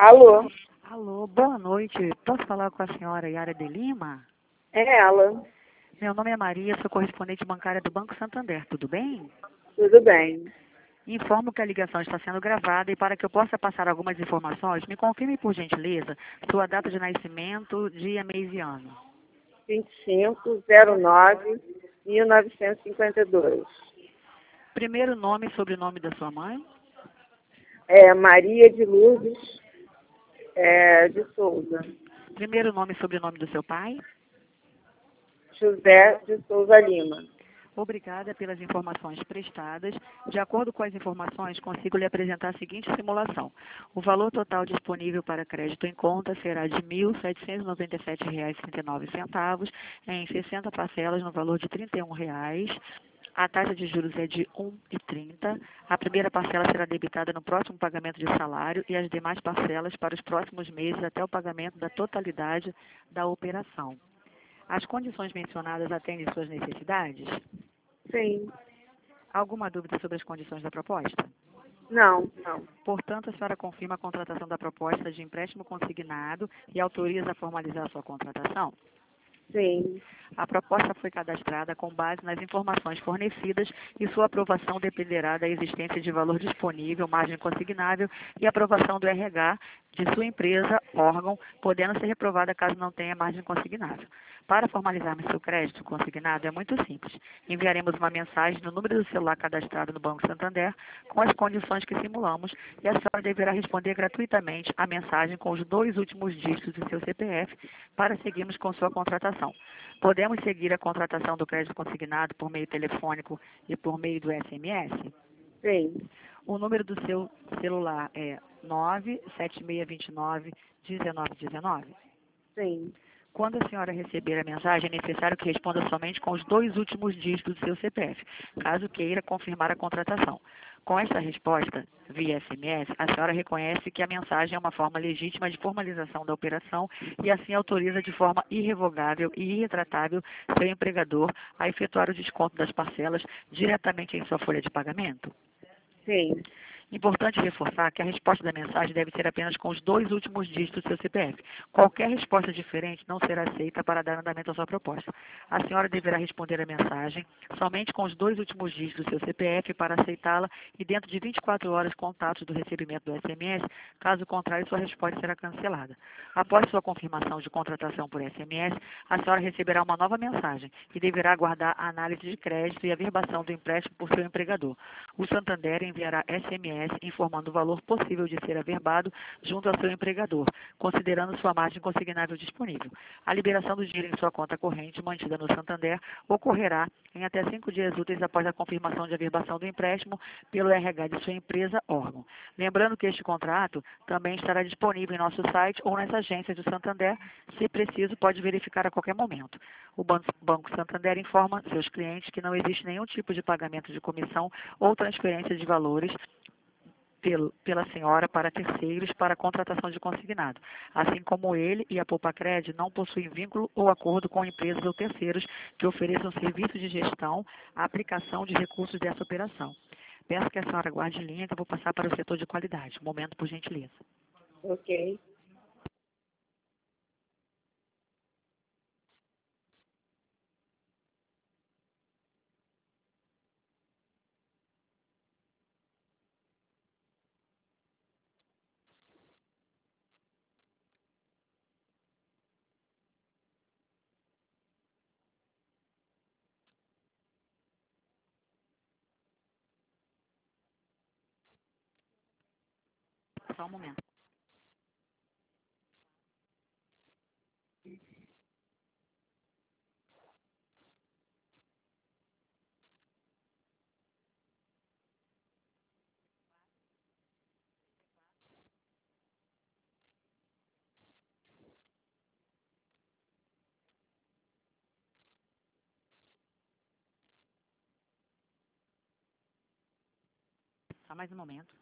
Alô, Alô, boa noite. Posso falar com a senhora Yara de Lima? é ela. Meu nome é Maria, sou correspondente bancária do Banco Santander, tudo bem? Tudo bem. Informo que a ligação está sendo gravada e para que eu possa passar algumas informações, me confirme por gentileza sua data de nascimento, dia, mês e ano. 2509-1952. Primeiro nome e sobrenome da sua mãe. É Maria de Lourdes de Souza. Primeiro nome e sobrenome do seu pai. José de Souza Lima. Obrigada pelas informações prestadas. De acordo com as informações, consigo lhe apresentar a seguinte simulação. O valor total disponível para crédito em conta será de R$ 1.797,39 em 60 parcelas no valor de R$ 31. A taxa de juros é de 1,30. A primeira parcela será debitada no próximo pagamento de salário e as demais parcelas para os próximos meses até o pagamento da totalidade da operação. As condições mencionadas atendem suas necessidades? Sim. Alguma dúvida sobre as condições da proposta? Não. Portanto, a senhora confirma a contratação da proposta de empréstimo consignado e autoriza a formalizar a sua contratação? Sim. A proposta foi cadastrada com base nas informações fornecidas e sua aprovação dependerá da existência de valor disponível, margem consignável e aprovação do RH de sua empresa, órgão, podendo ser reprovada caso não tenha margem consignável. Para formalizarmos seu crédito consignado é muito simples. Enviaremos uma mensagem no número do celular cadastrado no Banco Santander com as condições que simulamos e a senhora deverá responder gratuitamente a mensagem com os 2 últimos dígitos do seu CPF para seguirmos com sua contratação. Podemos seguir a contratação do crédito consignado por meio telefônico e por meio do SMS? Sim. O número do seu celular é 97629-1919. Sim. Quando a senhora receber a mensagem, é necessário que responda somente com os 2 últimos dígitos do seu CPF, caso queira confirmar a contratação. Com esta resposta, via SMS, a senhora reconhece que a mensagem é uma forma legítima de formalização da operação e assim autoriza de forma irrevogável e irretratável seu empregador a efetuar o desconto das parcelas diretamente em sua folha de pagamento. Sim. Importante reforçar que a resposta da mensagem deve ser apenas com os 2 últimos dígitos do seu CPF. Qualquer resposta diferente não será aceita para dar andamento à sua proposta. A senhora deverá responder a mensagem somente com os 2 últimos dígitos do seu CPF para aceitá-la e dentro de 24 horas contatos do recebimento do SMS, caso contrário sua resposta será cancelada. Após sua confirmação de contratação por SMS, a senhora receberá uma nova mensagem e deverá aguardar a análise de crédito e a verbação do empréstimo por seu empregador. O Santander enviará SMS informando o valor possível de ser averbado junto ao seu empregador, considerando sua margem consignável disponível. A liberação do dinheiro em sua conta corrente, mantida no Santander, ocorrerá em até 5 dias úteis após a confirmação de averbação do empréstimo pelo RH de sua empresa, órgão. Lembrando que este contrato também estará disponível em nosso site ou nas agências do Santander. Se preciso, pode verificar a qualquer momento. O Banco Santander informa seus clientes que não existe nenhum tipo de pagamento de comissão ou transferência de valores pela senhora para terceiros para a contratação de consignado, assim como ele e a Poupacred não possuem vínculo ou acordo com empresas ou terceiros que ofereçam serviço de gestão, a aplicação de recursos dessa operação. Peço que a senhora guarde linha que eu vou passar para o setor de qualidade. Um momento, por gentileza. Ok. Só um momento. Só mais um momento.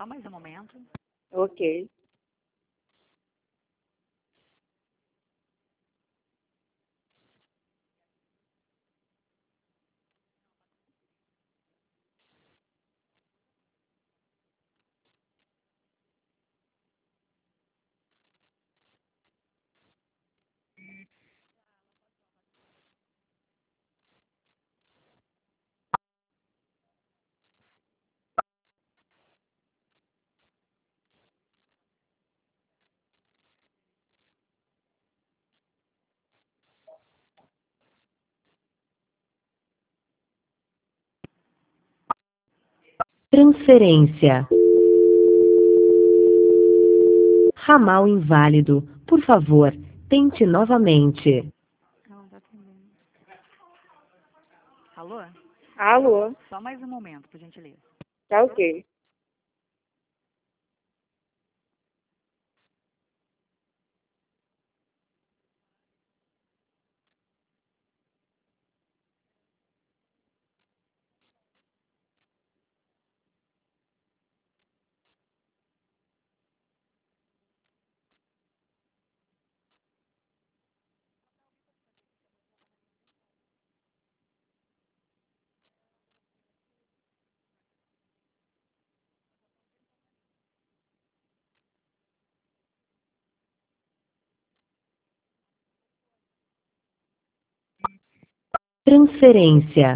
Só mais um momento. Ok. Transferência. Ramal inválido. Por favor, tente novamente. Não, tá atendendo. Alô? Alô? Só mais um momento, por gentileza. Tá ok. Transferência.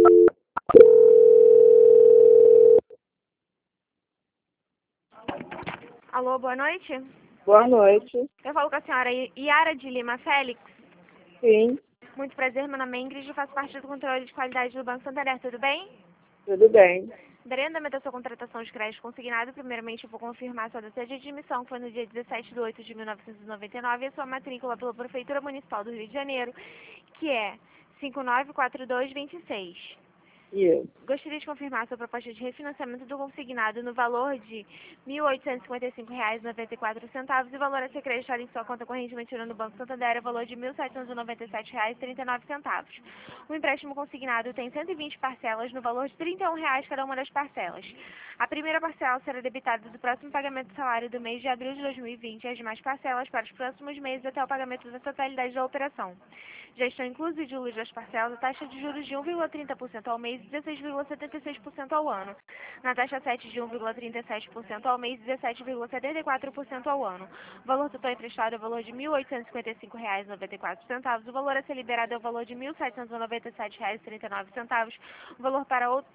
Alô, boa noite. Boa noite. Eu falo com a senhora Yara de Lima Félix. Sim, Muito prazer, meu nome é Ingrid e faço parte do controle de qualidade do Banco Santander, tudo bem? tudo bem. Darei andamento da sua contratação de crédito consignado. Primeiramente, eu vou confirmar sua data de admissão, que foi no dia 17/8/1999, e a sua matrícula pela Prefeitura Municipal do Rio de Janeiro, que é 594226. Isso. Gostaria de confirmar sua proposta de refinanciamento do consignado no valor de R$ 1.855,94 e o valor a ser creditado em sua conta corrente mantida no Banco Santander é o valor de R$ 1.797,39. O empréstimo consignado tem 120 parcelas no valor de R$ 31 cada uma das parcelas. A primeira parcela será debitada do próximo pagamento do salário do mês de abril de 2020 e as demais parcelas para os próximos meses até o pagamento da totalidade da operação. Já estão inclusos e diluídos das parcelas a taxa de juros de 1,30% ao mês e 16,76% ao ano. Na taxa 7 de 1,37% ao mês e 17,74% ao ano. O valor total emprestado é o valor de R$ 1.855,94. O valor a ser liberado é o valor de R$ 1.797,39. O valor para outro...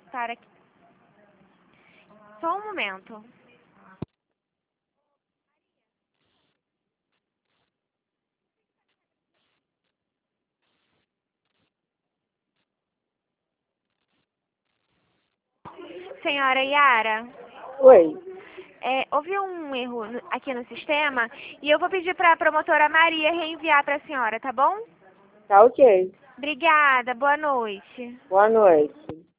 Só um momento. Senhora Yara, Oi. houve um erro aqui no sistema e eu vou pedir para a promotora Maria reenviar para a senhora, tá bom? Tá ok. Obrigada, boa noite. Boa noite.